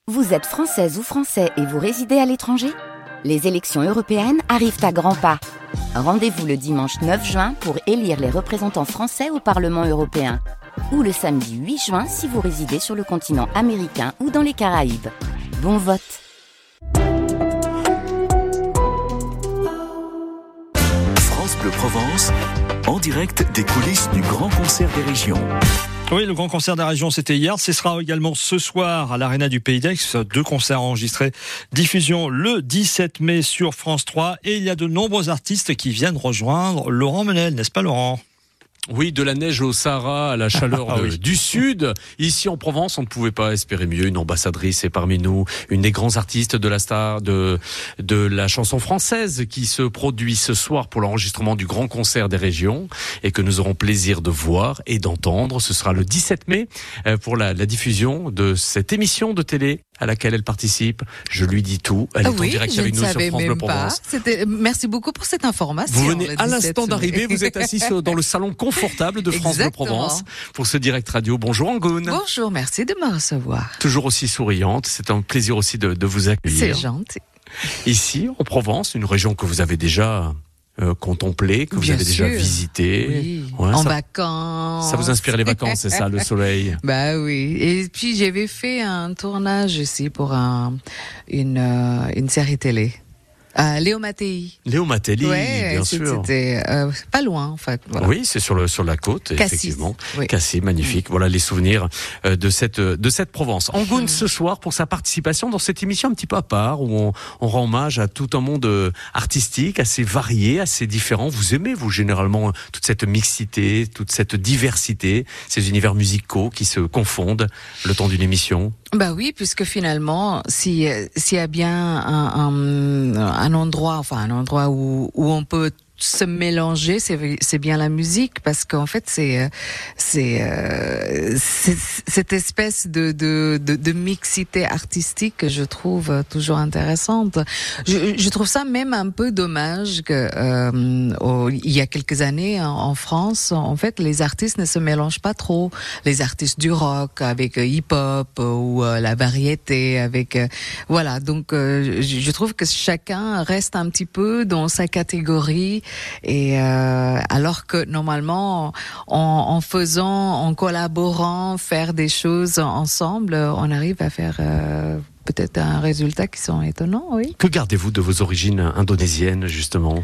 Vous êtes française ou français et vous résidez à l'étranger ? Les élections européennes arrivent à grands pas. Rendez-vous le dimanche 9 juin pour élire les représentants français au Parlement européen. Ou le samedi 8 juin si vous résidez sur le continent américain ou dans les Caraïbes. Bon vote! France Bleu Provence, en direct des coulisses du Grand Concert des Régions. Oui, le Grand Concert des Régions, c'était hier. Ce sera également ce soir à l'Arena du Pays d'Aix. 2 concerts enregistrés. Diffusion le 17 mai sur France 3. Et il y a de nombreux artistes qui viennent rejoindre Laurent Menel, n'est-ce pas Laurent ? Oui, de la neige au Sahara à la chaleur oui. du Sud. Ici en Provence, on ne pouvait pas espérer mieux. Une ambassadrice est parmi nous, une des grands artistes de la star de la chanson française qui se produit ce soir pour l'enregistrement du Grand Concert des Régions et que nous aurons plaisir de voir et d'entendre. Ce sera le 17 mai pour la diffusion de cette émission de télé à laquelle elle participe. Je lui dis tout. Elle est en direct avec nous sur France Bleu Provence. Merci beaucoup pour cette information. Vous venez à l'instant d'arriver, vous êtes assis dans le salon confortable de France Bleu Provence pour ce direct radio. Bonjour Angoune. Bonjour, merci de me recevoir. Toujours aussi souriante, c'est un plaisir aussi de vous accueillir. C'est gentil. Ici, en Provence, une région que vous avez déjà contemplée, que vous avez déjà visitée. Oui. Ouais, en vacances. Ça vous inspire les vacances, c'est ça, le soleil? Bah oui. Et puis j'avais fait un tournage ici pour une série télé. Léo Mattei. Léo Mattei, bien sûr. C'était pas loin, en fait. Voilà. Oui, c'est sur la côte, Cassis, effectivement. oui. Cassis, magnifique. Voilà les souvenirs de cette Provence. Angoune, ce soir, pour sa participation dans cette émission un petit peu à part, où on rend hommage à tout un monde artistique, assez varié, assez différent. Vous aimez, vous, généralement, toute cette mixité, toute cette diversité, ces univers musicaux qui se confondent le temps d'une émission? Bah oui, puisque finalement, s'il y a bien un endroit où on peut se mélanger, c'est bien la musique, parce qu'en fait c'est cette espèce de mixité artistique que je trouve toujours intéressante. Je trouve ça même un peu dommage que il y a quelques années en France, en fait, les artistes ne se mélangent pas trop. Les artistes du rock avec hip-hop ou la variété avec voilà. Donc je trouve que chacun reste un petit peu dans sa catégorie. Et alors que normalement, en collaborant, faire des choses ensemble, on arrive à faire peut-être un résultat qui sont étonnants, oui. Que gardez-vous de vos origines indonésiennes, justement?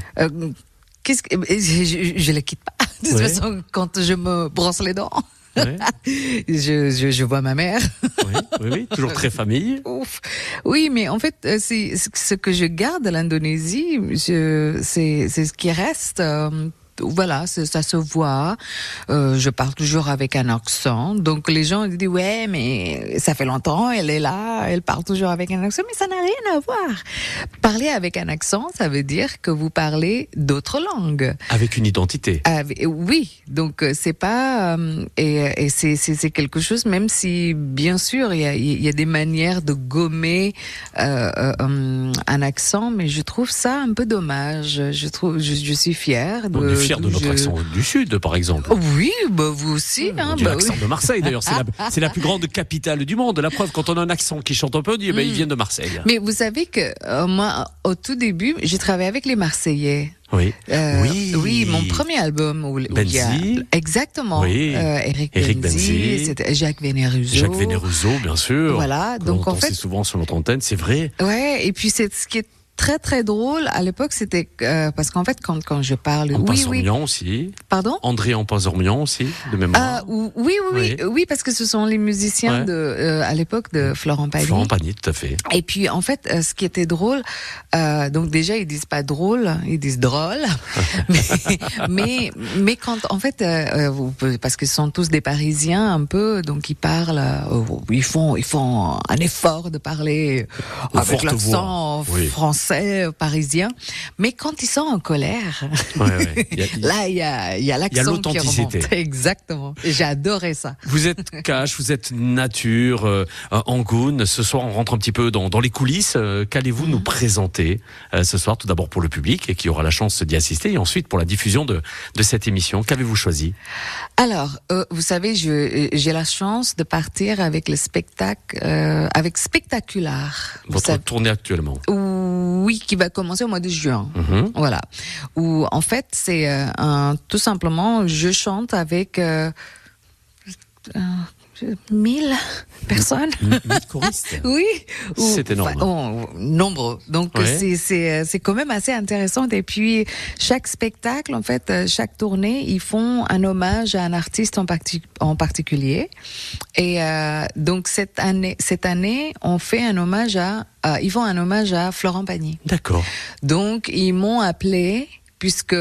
Je les quitte pas. De toute façon, quand je me brosse les dents. Ouais. Je vois ma mère. Oui, toujours très famille. Ouf. Oui, mais en fait, c'est ce que je garde de l'Indonésie, c'est ce qui reste. Voilà, ça se voit. Je parle toujours avec un accent. Donc les gens disent ouais, mais ça fait longtemps, elle est là, elle parle toujours avec un accent, mais ça n'a rien à voir. Parler avec un accent, ça veut dire que vous parlez d'autres langues. Avec une identité. Oui, donc c'est pas et c'est quelque chose. Même si bien sûr il y a des manières de gommer un accent, mais je trouve ça un peu dommage. Je suis fière de. De notre accent du Sud, par exemple. Oui, bah vous aussi. L'accent de Marseille, d'ailleurs, c'est la plus grande capitale du monde. La preuve, quand on a un accent qui chante un peu, on dit, il vient de Marseille. Mais vous savez que moi, au tout début, j'ai travaillé avec les Marseillais. Oui. Oui, mon premier album Benzi. Exactement. Oui. Eric Benzi, c'était Jacques Veneruso, bien sûr. Voilà. Donc en fait, souvent sur notre antenne, c'est vrai. Ouais. Et puis c'est ce qui est très très drôle à l'époque, c'était parce qu'en fait quand je parle Ampazormian aussi. Pardon? André Ampazormian aussi, de mémoire. Oui, parce que ce sont les musiciens à l'époque de Florent Pagny. Florent Pagny, tout à fait. Et puis en fait, ce qui était drôle, donc déjà ils disent pas drôle, ils disent drôle, mais quand en fait, parce que ce sont tous des Parisiens un peu, donc ils parlent, ils font un effort de parler avec l'accent français. français, parisien. Mais quand ils sont en colère, là, il y a l'accent qui remonte. Exactement. Et j'ai adoré ça. Vous êtes cash, vous êtes nature, Angoune. Ce soir, on rentre un petit peu dans les coulisses. Qu'allez-vous nous présenter ce soir, tout d'abord pour le public et qui aura la chance d'y assister, et ensuite pour la diffusion de cette émission? Qu'avez-vous choisi? Alors, vous savez, j'ai la chance de partir avec le spectacle, avec Spectacular. Votre tournée actuellement? Oui, qui va commencer au mois de juin. Voilà. Où, en fait, c'est tout simplement, je chante avec 1000 personnes. 1000 choristes. Oui. C'est énorme. Nombreux. Donc, c'est quand même assez intéressant. Et puis, chaque spectacle, en fait, chaque tournée, ils font un hommage à un artiste en particulier. Et donc, cette année, on fait un hommage ils font un hommage à Florent Pagny. D'accord. Donc, ils m'ont appelé, puisque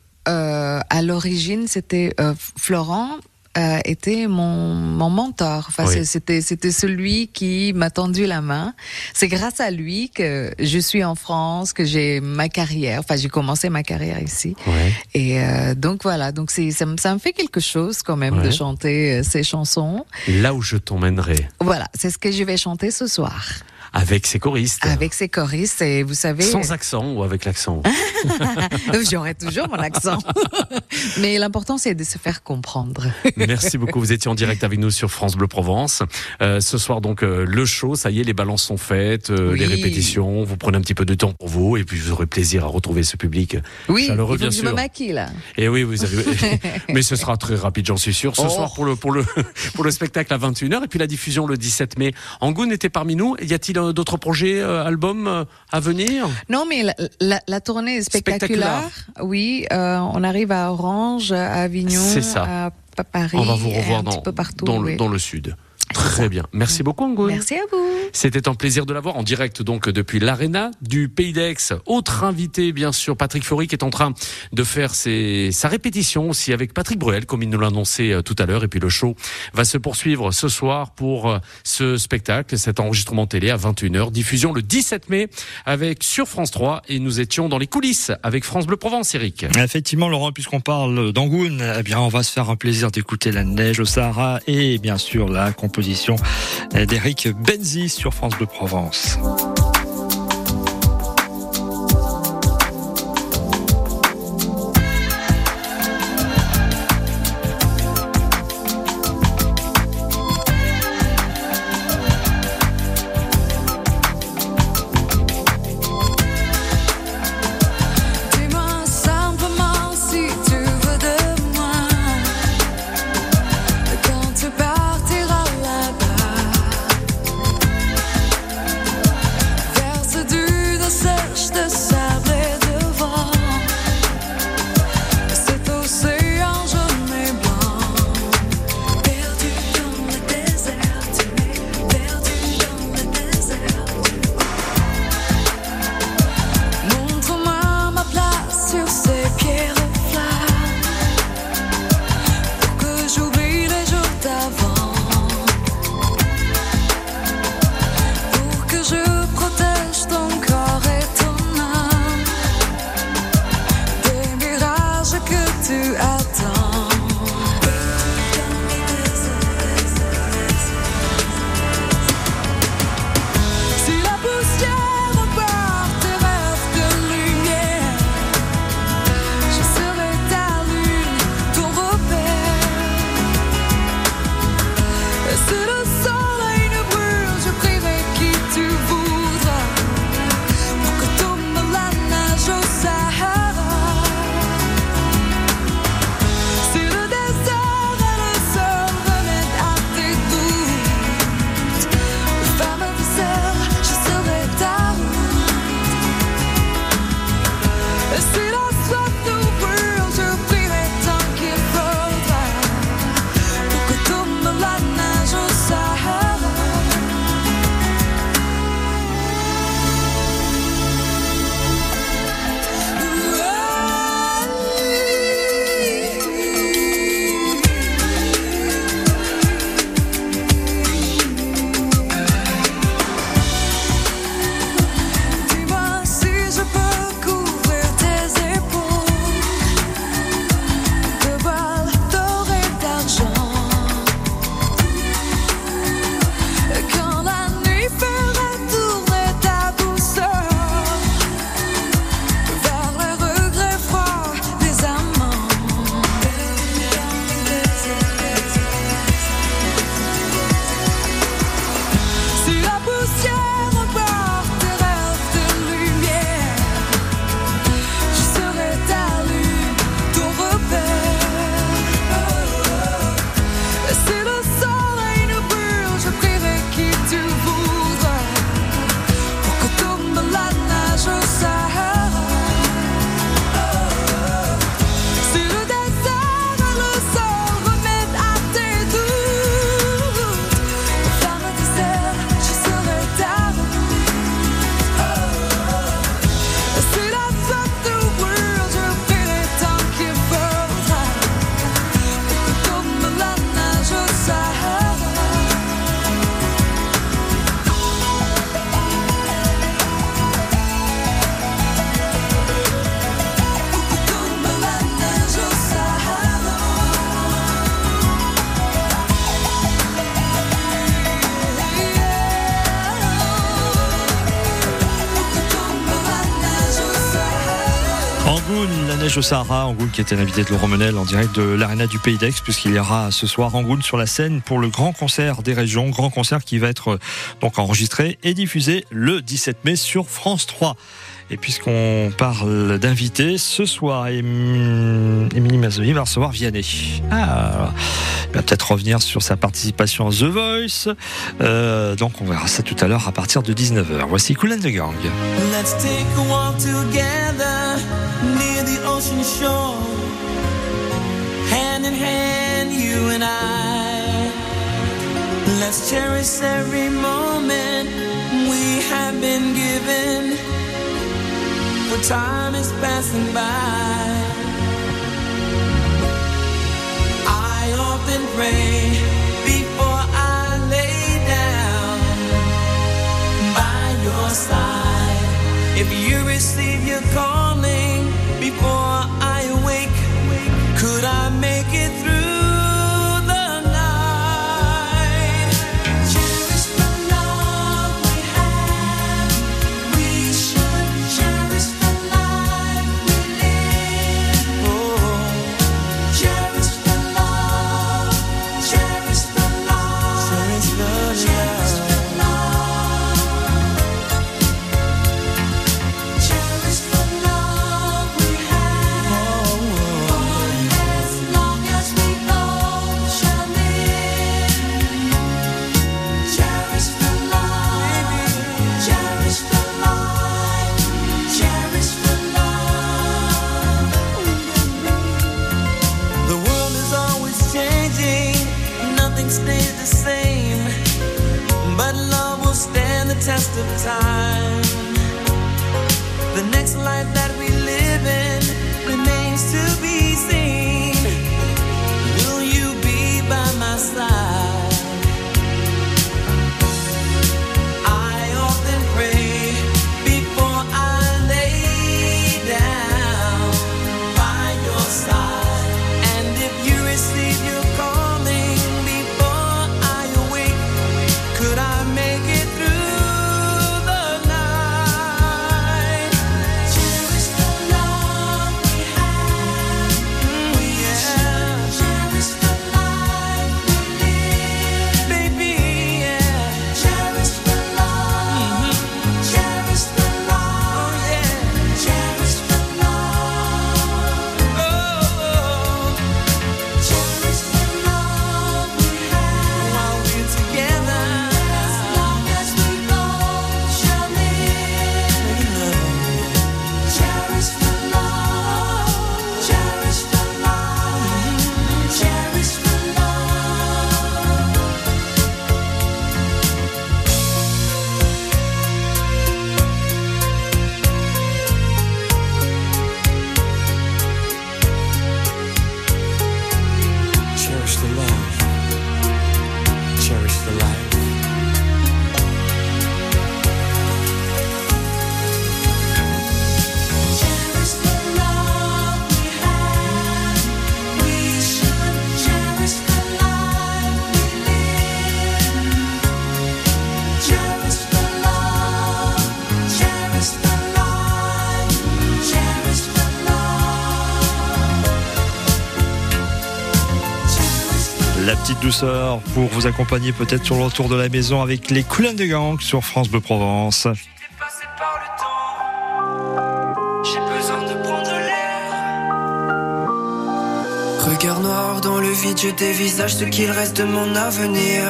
à l'origine, c'était Florent était mon mentor. Enfin, c'était celui qui m'a tendu la main. C'est grâce à lui que je suis en France, que j'ai ma carrière. Enfin, j'ai commencé ma carrière ici. Et donc voilà. Donc ça me fait quelque chose quand même de chanter ces chansons. Là où je t'emmènerai. Voilà, c'est ce que je vais chanter ce soir. Avec ses choristes. Avec ses choristes, et vous savez... Sans accent ou avec l'accent? J'aurai toujours mon accent. Mais l'important, c'est de se faire comprendre. Merci beaucoup. Vous étiez en direct avec nous sur France Bleu Provence. Ce soir, donc, le show, ça y est, les balances sont faites, les répétitions. Vous prenez un petit peu de temps pour vous, et puis vous aurez plaisir à retrouver ce public chaleureux, bien sûr. Je me maquille, là. Et oui, vous avez... Mais ce sera très rapide, j'en suis sûr. Ce soir, pour le spectacle à 21h, et puis la diffusion le 17 mai. Angoune était parmi nous. Y a-t-il d'autres projets, albums à venir? Non, mais la tournée est spectaculaire. Oui, on arrive à Orange, à Avignon, à Paris. On va vous revoir un petit peu partout, dans le sud. Très bien. Merci beaucoup, Angoune. Merci à vous. C'était un plaisir de l'avoir en direct, donc, depuis l'Arena du Pays d'Aix. Autre invité, bien sûr, Patrick Fiori, qui est en train de faire sa répétition aussi avec Patrick Bruel, comme il nous l'a annoncé tout à l'heure. Et puis le show va se poursuivre ce soir pour ce spectacle, cet enregistrement télé à 21h. Diffusion le 17 mai sur France 3. Et nous étions dans les coulisses avec France Bleu Provence, Eric. Effectivement, Laurent, puisqu'on parle d'Angoune, eh bien, on va se faire un plaisir d'écouter la neige au Sahara et bien sûr la composition d'Eric Benzi sur France Bleu Provence. Angoul, la neige au Sahara, Angoul qui était l'invité de Laurent Menel en direct de l'Arena du Pays d'Aix, puisqu'il y aura ce soir Angoul sur la scène pour le grand concert des régions, grand concert qui va être donc enregistré et diffusé le 17 mai sur France 3. Et puisqu'on parle d'invités, ce soir, Émilie Mazzoni va recevoir Vianney. Il va peut-être revenir sur sa participation à The Voice. Donc on verra ça tout à l'heure à partir de 19h. Voici Kool and the Gang. Let's take a walk together near the ocean shore. Hand in hand, you and I. Let's cherish every moment we have been given. For time is passing by. I often pray before I lay down by your side. If you receive your calling before I awake, could I make it through? Test of time. The next life that we live in remains to be seen. Will you be by my side? I often pray before I lay down by your side. And if you receive your calling before I awake, could I make it through? La petite douceur pour vous accompagner peut-être sur le retour de la maison avec les Kool and the Gang sur France Bleu Provence. Dépassé par le temps, j'ai besoin de prendre l'air. Regard noir dans le vide, je dévisage ce qu'il reste de mon avenir.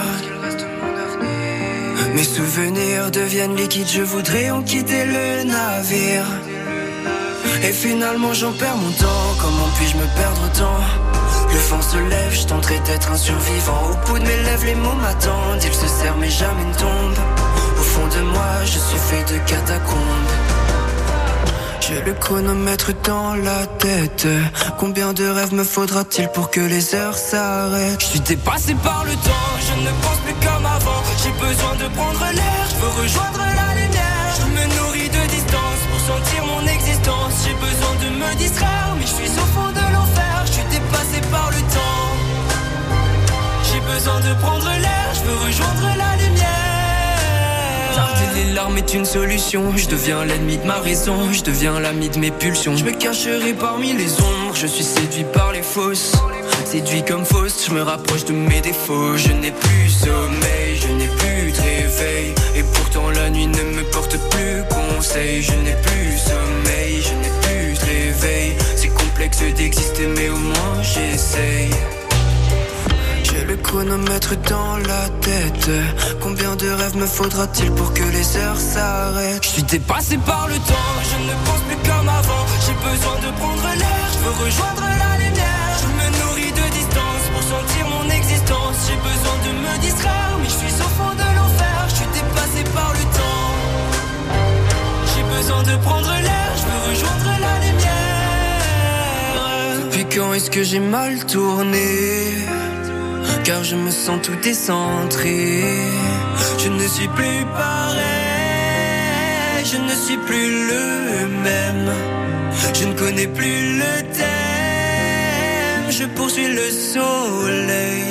Mes souvenirs deviennent liquides, je voudrais en quitter le navire. Et finalement j'en perds mon temps, comment puis-je me perdre autant? Le vent se lève, je tenterai d'être un survivant. Au bout de mes lèvres, les mots m'attendent. Ils se serrent mais jamais ne tombent. Au fond de moi, je suis fait de catacombes. J'ai le chronomètre dans la tête. Combien de rêves me faudra-t-il pour que les heures s'arrêtent? Je suis dépassé par le temps, je ne pense plus comme avant. J'ai besoin de prendre l'air, je veux rejoindre la lumière. Je me nourris de distance pour sentir mon existence. J'ai besoin de me distraire, mais je suis au fond de l'enfer. Je suis dépassé par le temps. J'ai besoin de prendre l'air, je veux rejoindre la lumière. Tarder les larmes est une solution. Je deviens l'ennemi de ma raison, je deviens l'ami de mes pulsions. Je me cacherai parmi les ombres, je suis séduit par les fausses. Séduit comme fausse, je me rapproche de mes défauts. Je n'ai plus sommeil, je n'ai plus de réveil. Et pourtant la nuit ne me porte plus conseil. Je n'ai plus sommeil, je n'ai plus de réveil. C'est complexe d'exister mais au moins j'essaye. J'ai le chronomètre dans la tête. Combien de rêves me faudra-t-il pour que les heures s'arrêtent? Je suis dépassé par le temps, je ne pense plus comme avant. J'ai besoin de prendre l'air, je veux rejoindre la lumière. Je me nourris de distance pour sentir mon existence. J'ai besoin de me distraire, mais je suis au fond de l'enfer. Je suis dépassé par le temps. J'ai besoin de prendre l'air, je veux rejoindre la lumière. Depuis quand est-ce que j'ai mal tourné? Car je me sens tout décentré. Je ne suis plus pareil, je ne suis plus le même. Je ne connais plus le thème, je poursuis le soleil.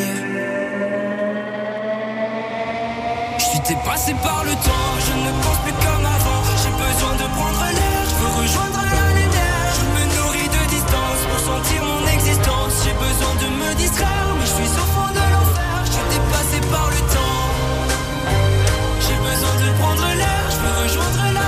Je suis dépassé par le temps, je ne pense plus comme avant. J'ai besoin de prendre l'air, je veux rejoindre la lumière. Je me nourris de distance pour sentir mon existence. J'ai besoin de me distraire, mais je suis au fond de l'enfer. Je suis dépassé par le temps. J'ai besoin de prendre l'air, je veux rejoindre la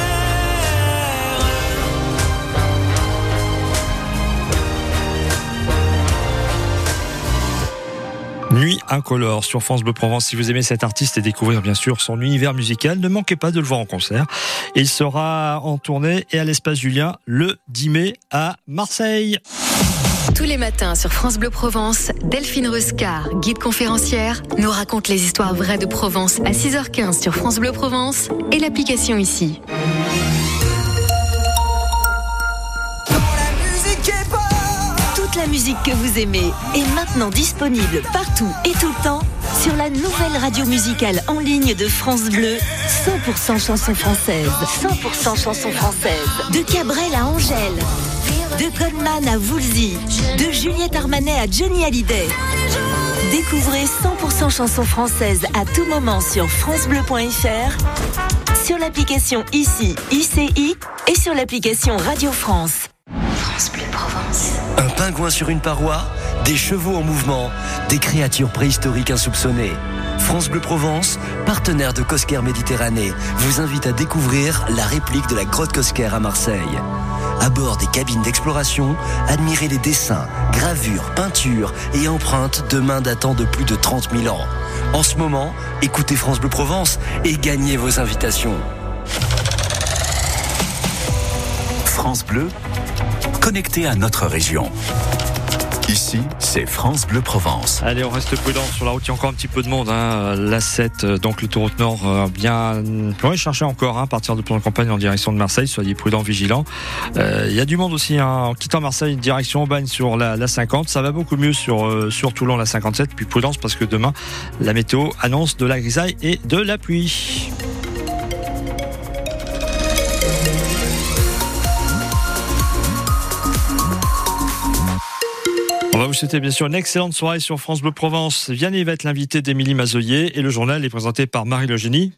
lumière. Nuit incolore sur France Bleu Provence. Si vous aimez cet artiste et découvrir bien sûr son univers musical, ne manquez pas de le voir en concert. Il sera en tournée et à l'Espace Julien le 10 mai à Marseille. Tous les matins sur France Bleu Provence, Delphine Ruscar, guide conférencière, nous raconte les histoires vraies de Provence à 6h15 sur France Bleu Provence et l'application ici. Toute la musique que vous aimez est maintenant disponible partout et tout le temps sur la nouvelle radio musicale en ligne de France Bleu, 100% chansons françaises. 100% chansons françaises. De Cabrel à Angèle, de Goldman à Woolsey, de Juliette Armanet à Johnny Hallyday. Découvrez 100% chansons françaises à tout moment sur francebleu.fr, sur l'application ICI, ICI et sur l'application Radio France. France Bleu Provence. Un pingouin sur une paroi, des chevaux en mouvement, des créatures préhistoriques insoupçonnées. France Bleu Provence, partenaire de Cosquer Méditerranée, vous invite à découvrir la réplique de la grotte Cosquer à Marseille. À bord des cabines d'exploration, admirez les dessins, gravures, peintures et empreintes de mains datant de plus de 30 000 ans. En ce moment, écoutez France Bleu Provence et gagnez vos invitations. France Bleu, connecté à notre région. Ici, c'est France Bleu Provence. Allez, on reste prudent sur la route. Il y a encore un petit peu de monde. L'A7, donc l'autoroute Nord, bien. Oui, cherchez encore à partir de Plan-de-Campagne en direction de Marseille. Soyez prudents, vigilants. Il y a du monde aussi en quittant Marseille, direction Aubagne sur la 50. Ça va beaucoup mieux sur Toulon, la 57. Puis prudence parce que demain, la météo annonce de la grisaille et de la pluie. On va vous souhaiter bien sûr une excellente soirée sur France Bleu Provence. Vianney va être l'invité d'Émilie Mazoyer et le journal est présenté par Marie Le Génie.